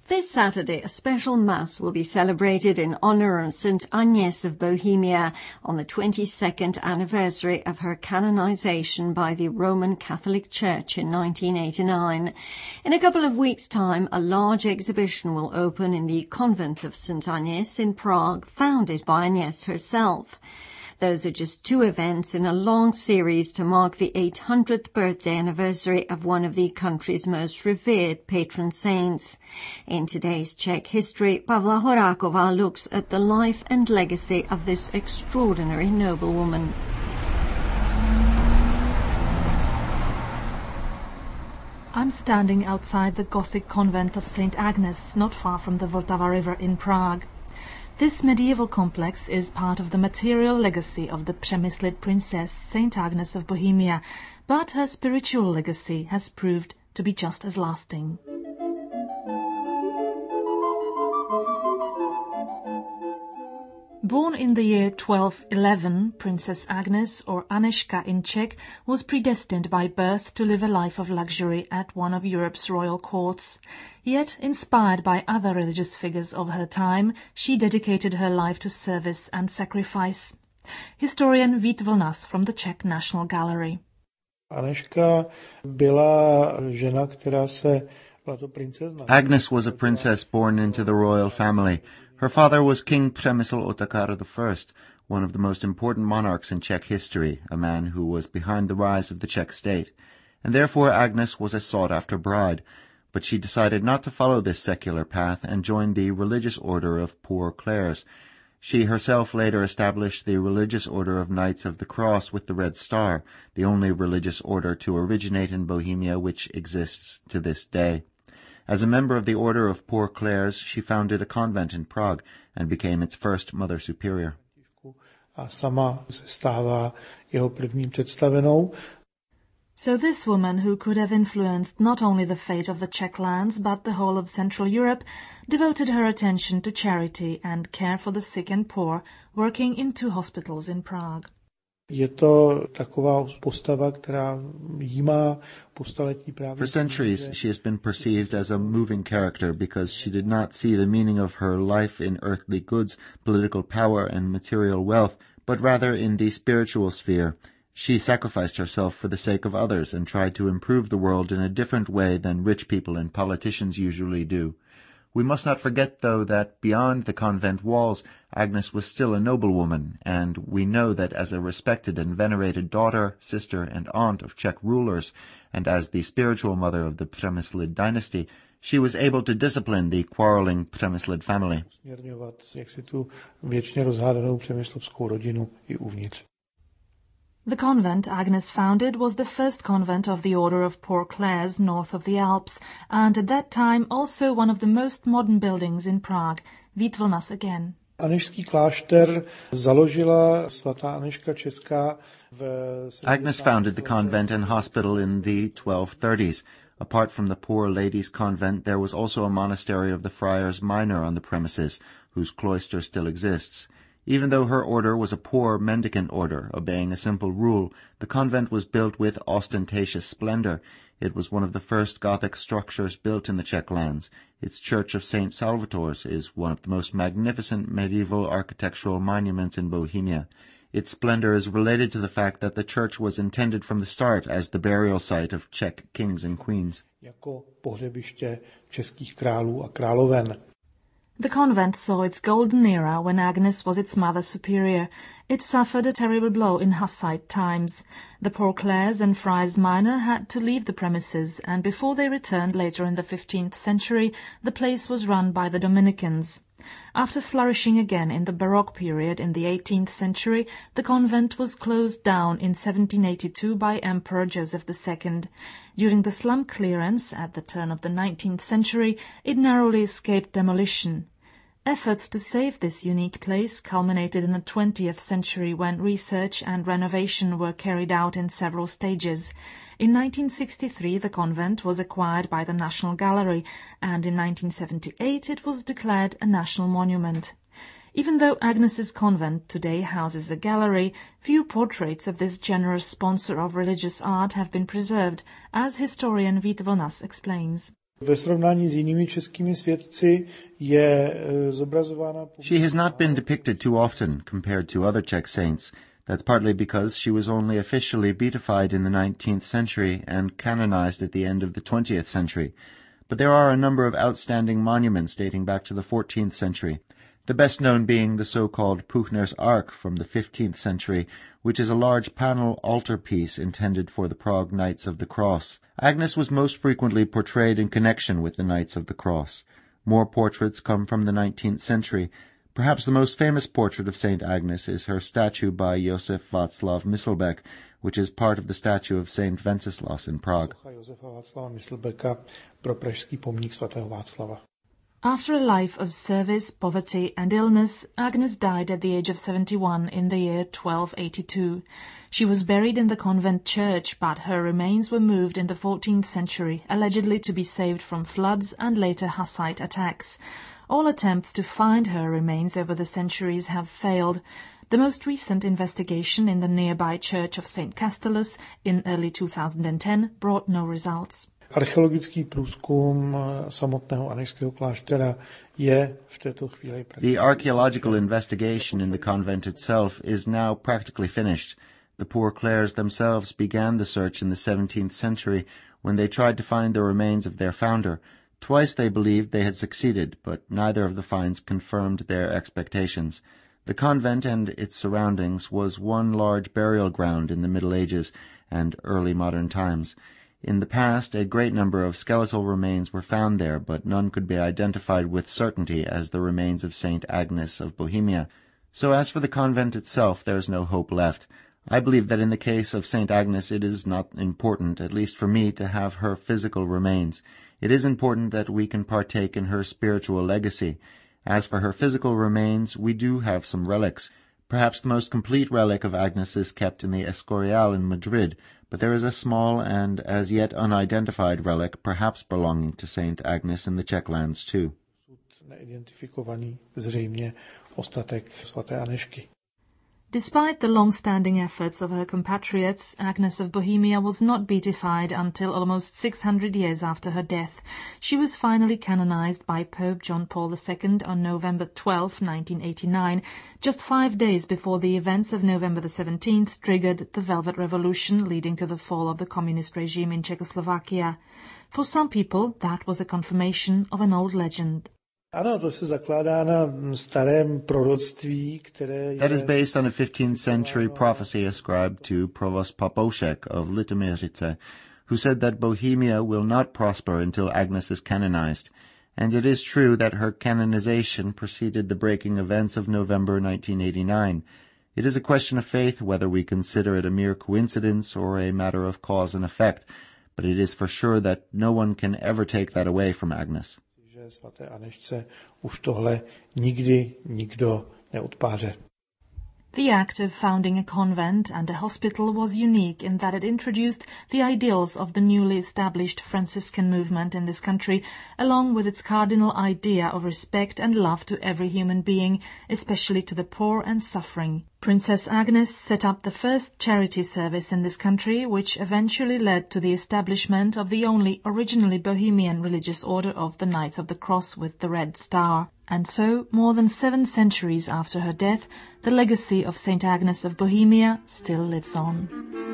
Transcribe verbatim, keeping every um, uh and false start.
This Saturday, a special Mass will be celebrated in honour of Saint Agnes of Bohemia on the twenty-second anniversary of her canonisation by the Roman Catholic Church in nineteen eighty-nine. In a couple of weeks' time, a large exhibition will open in the convent of Saint Agnes in Prague, founded by Agnes herself. Those are just two events in a long series to mark the eight hundredth birthday anniversary of one of the country's most revered patron saints. In today's Czech history, Pavla Horáková looks at the life and legacy of this extraordinary noblewoman. I'm standing outside the Gothic convent of Saint Agnes, not far from the Vltava River in Prague. This medieval complex is part of the material legacy of the Přemyslid princess Saint Agnes of Bohemia, but her spiritual legacy has proved to be just as lasting. Born in the year twelve eleven, Princess Agnes, or Anežka in Czech, was predestined by birth to live a life of luxury at one of Europe's royal courts. Yet, inspired by other religious figures of her time, she dedicated her life to service and sacrifice. Historian Vít Vlnas from the Czech National Gallery. Anežka byla žena, která se Agnes was a princess born into the royal family. Her father was King Přemysl Otakar the First, one of the most important monarchs in Czech history, a man who was behind the rise of the Czech state. And therefore Agnes was a sought-after bride. But she decided not to follow this secular path and joined the religious order of Poor Clares. She herself later established the religious order of Knights of the Cross with the Red Star, the only religious order to originate in Bohemia which exists to this day. As a member of the Order of Poor Clares, she founded a convent in Prague and became its first Mother Superior. So this woman, who could have influenced not only the fate of the Czech lands but the whole of Central Europe, devoted her attention to charity and care for the sick and poor, working in two hospitals in Prague. Je to taková postava, která jí má po staletí právě. For centuries, she has been perceived as a moving character because she did not see the meaning of her life in earthly goods, political power, and material wealth, but rather in the spiritual sphere. She sacrificed herself for the sake of others and tried to improve the world in a different way than rich people and politicians usually do. We must not forget, though, that beyond the convent walls, Agnes was still a noblewoman, and we know that as a respected and venerated daughter, sister, and aunt of Czech rulers, and as the spiritual mother of the Přemyslid dynasty, she was able to discipline the quarreling Přemyslid family. The convent Agnes founded was the first convent of the Order of Poor Clares north of the Alps, and at that time also one of the most modern buildings in Prague. Vít Vlnas again. Anežský klášter založila svatá Anežka Česká v... Agnes founded the convent and hospital in the twelve thirties. Apart from the Poor Ladies' Convent, there was also a monastery of the Friars Minor on the premises, whose cloister still exists. Even though her order was a poor mendicant order, obeying a simple rule, the convent was built with ostentatious splendor. It was one of the first Gothic structures built in the Czech lands. Its church of Saint Salvator's is one of the most magnificent medieval architectural monuments in Bohemia. Its splendor is related to the fact that the church was intended from the start as the burial site of Czech kings and queens. Jako pohřebiště českých králů a královen. The convent saw its golden era when Agnes was its Mother Superior. It suffered a terrible blow in Hussite times. The Poor Clares and Friars Minor had to leave the premises, and before they returned later in the fifteenth century, the place was run by the Dominicans. After flourishing again in the Baroque period in the eighteenth century, the convent was closed down in seventeen eighty-two by Emperor Joseph the Second. During the slum clearance at the turn of the nineteenth century, it narrowly escaped demolition. Efforts to save this unique place culminated in the twentieth century when research and renovation were carried out in several stages. In nineteen sixty-three the convent was acquired by the National Gallery, and in nineteen seventy-eight it was declared a national monument. Even though Agnes's convent today houses a gallery, few portraits of this generous sponsor of religious art have been preserved, as historian Vít Vlnas explains. Ve srovnání s jinými českými světci je zobrazována. She has not been depicted too often compared to other Czech saints. That's partly because she was only officially beatified in the nineteenth century and canonized at the end of the twentieth century. But there are a number of outstanding monuments dating back to the fourteenth century, the best known being the so-called Puchner's Ark from the fifteenth century, which is a large panel altarpiece intended for the Prague Knights of the Cross. Agnes was most frequently portrayed in connection with the Knights of the Cross. More portraits come from the nineteenth century. Perhaps the most famous portrait of Saint Agnes is her statue by Josef Václav Myslbek, which is part of the statue of Saint Wenceslas in Prague. After a life of service, poverty and illness, Agnes died at the age of seventy-one in the year twelve eighty-two. She was buried in the convent church, but her remains were moved in the fourteenth century, allegedly to be saved from floods and later Hussite attacks. All attempts to find her remains over the centuries have failed. The most recent investigation in the nearby church of Saint Castellus in early two thousand ten brought no results. Archeologický průzkum samotného Anežského kláštera je v této chvíli. The archaeological investigation in the convent itself is now practically finished. The Poor Clares themselves began the search in the seventeenth century when they tried to find the remains of their founder. Twice they believed they had succeeded, but neither of the finds confirmed their expectations. The convent and its surroundings was one large burial ground in the Middle Ages and early modern times. In the past, a great number of skeletal remains were found there, but none could be identified with certainty as the remains of Saint Agnes of Bohemia. So as for the convent itself, there is no hope left. I believe that in the case of Saint Agnes it is not important, at least for me, to have her physical remains. It is important that we can partake in her spiritual legacy. As for her physical remains, we do have some relics. Perhaps the most complete relic of Agnes is kept in the Escorial in Madrid, but there is a small and as yet unidentified relic, perhaps belonging to Saint Agnes in the Czech lands too. Despite the long-standing efforts of her compatriots, Agnes of Bohemia was not beatified until almost six hundred years after her death. She was finally canonized by Pope John Paul the Second on November twelfth, nineteen eighty-nine, just five days before the events of November the seventeenth triggered the Velvet Revolution leading to the fall of the communist regime in Czechoslovakia. For some people, that was a confirmation of an old legend. Ano, to se zakládá na starém proroctví, které That is based on a fifteenth century prophecy ascribed to Provost Popoušek of Litoměřice, who said that Bohemia will not prosper until Agnes is canonized. And it is true that her canonization preceded the breaking events of November nineteen eighty-nine. It is a question of faith whether we consider it a mere coincidence or a matter of cause and effect, but it is for sure that no one can ever take that away from Agnes. Svaté Anežce už tohle nikdy nikdo neodpáře. The act of founding a convent and a hospital was unique in that it introduced the ideals of the newly established Franciscan movement in this country, along with its cardinal idea of respect and love to every human being, especially to the poor and suffering. Princess Agnes set up the first charity service in this country, which eventually led to the establishment of the only originally Bohemian religious order of the Knights of the Cross with the Red Star. And so, more than seven centuries after her death, the legacy of Saint Agnes of Bohemia still lives on.